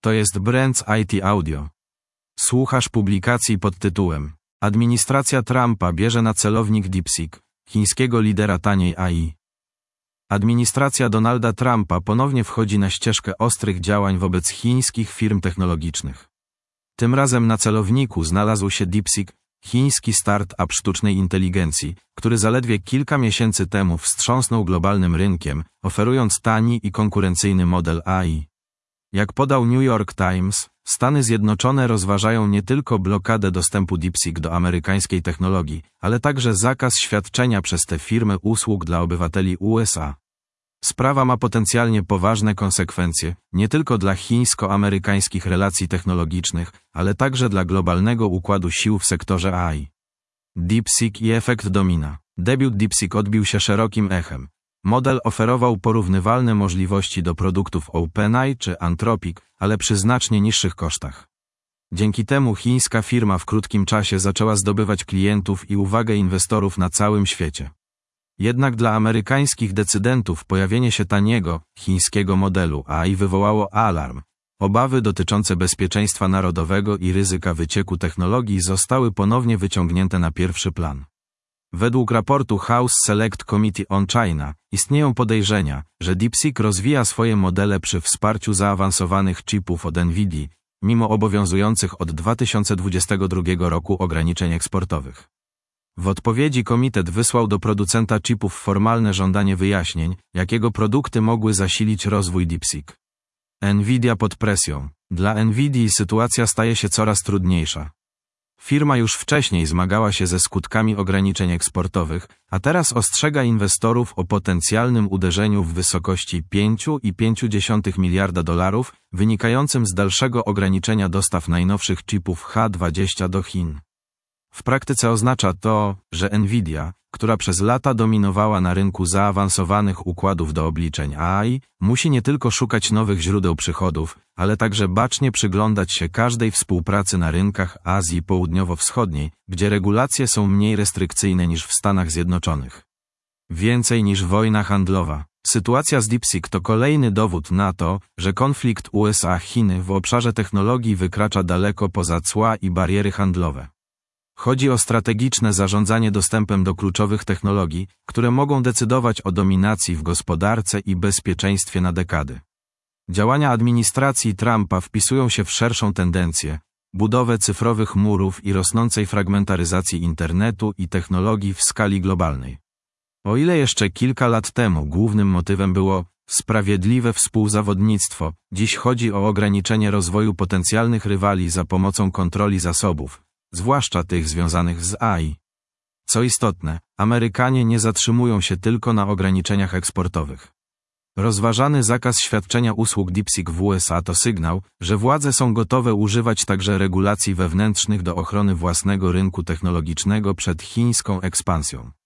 To jest Brands IT Audio. Słuchasz publikacji pod tytułem Administracja Trumpa bierze na celownik DeepSeek, chińskiego lidera taniej AI. Administracja Donalda Trumpa ponownie wchodzi na ścieżkę ostrych działań wobec chińskich firm technologicznych. Tym razem na celowniku znalazł się DeepSeek, chiński start-up sztucznej inteligencji, który zaledwie kilka miesięcy temu wstrząsnął globalnym rynkiem, oferując tani i konkurencyjny model AI. Jak podał New York Times, Stany Zjednoczone rozważają nie tylko blokadę dostępu DeepSeek do amerykańskiej technologii, ale także zakaz świadczenia przez tę firmę usług dla obywateli USA. Sprawa ma potencjalnie poważne konsekwencje, nie tylko dla chińsko-amerykańskich relacji technologicznych, ale także dla globalnego układu sił w sektorze AI. DeepSeek i efekt domina. Debiut DeepSeek odbił się szerokim echem. Model oferował porównywalne możliwości do produktów OpenAI czy Anthropic, ale przy znacznie niższych kosztach. Dzięki temu chińska firma w krótkim czasie zaczęła zdobywać klientów i uwagę inwestorów na całym świecie. Jednak dla amerykańskich decydentów pojawienie się taniego, chińskiego modelu AI wywołało alarm. Obawy dotyczące bezpieczeństwa narodowego i ryzyka wycieku technologii zostały ponownie wyciągnięte na pierwszy plan. Według raportu House Select Committee on China istnieją podejrzenia, że DeepSeek rozwija swoje modele przy wsparciu zaawansowanych chipów od NVIDII, mimo obowiązujących od 2022 roku ograniczeń eksportowych. W odpowiedzi komitet wysłał do producenta chipów formalne żądanie wyjaśnień, jakiego produkty mogły zasilić rozwój DeepSeek. NVIDIA pod presją. Dla NVIDII sytuacja staje się coraz trudniejsza. Firma już wcześniej zmagała się ze skutkami ograniczeń eksportowych, a teraz ostrzega inwestorów o potencjalnym uderzeniu w wysokości $5,5 miliarda wynikającym z dalszego ograniczenia dostaw najnowszych chipów H20 do Chin. W praktyce oznacza to, że NVIDIA, która przez lata dominowała na rynku zaawansowanych układów do obliczeń AI, musi nie tylko szukać nowych źródeł przychodów, ale także bacznie przyglądać się każdej współpracy na rynkach Azji Południowo-Wschodniej, gdzie regulacje są mniej restrykcyjne niż w Stanach Zjednoczonych. Więcej niż wojna handlowa. Sytuacja z DeepSeek to kolejny dowód na to, że konflikt USA-Chiny w obszarze technologii wykracza daleko poza cła i bariery handlowe. Chodzi o strategiczne zarządzanie dostępem do kluczowych technologii, które mogą decydować o dominacji w gospodarce i bezpieczeństwie na dekady. Działania administracji Trumpa wpisują się w szerszą tendencję, budowę cyfrowych murów i rosnącej fragmentaryzacji internetu i technologii w skali globalnej. O ile jeszcze kilka lat temu głównym motywem było sprawiedliwe współzawodnictwo, dziś chodzi o ograniczenie rozwoju potencjalnych rywali za pomocą kontroli zasobów, zwłaszcza tych związanych z AI. Co istotne, Amerykanie nie zatrzymują się tylko na ograniczeniach eksportowych. Rozważany zakaz świadczenia usług DeepSeek w USA to sygnał, że władze są gotowe używać także regulacji wewnętrznych do ochrony własnego rynku technologicznego przed chińską ekspansją.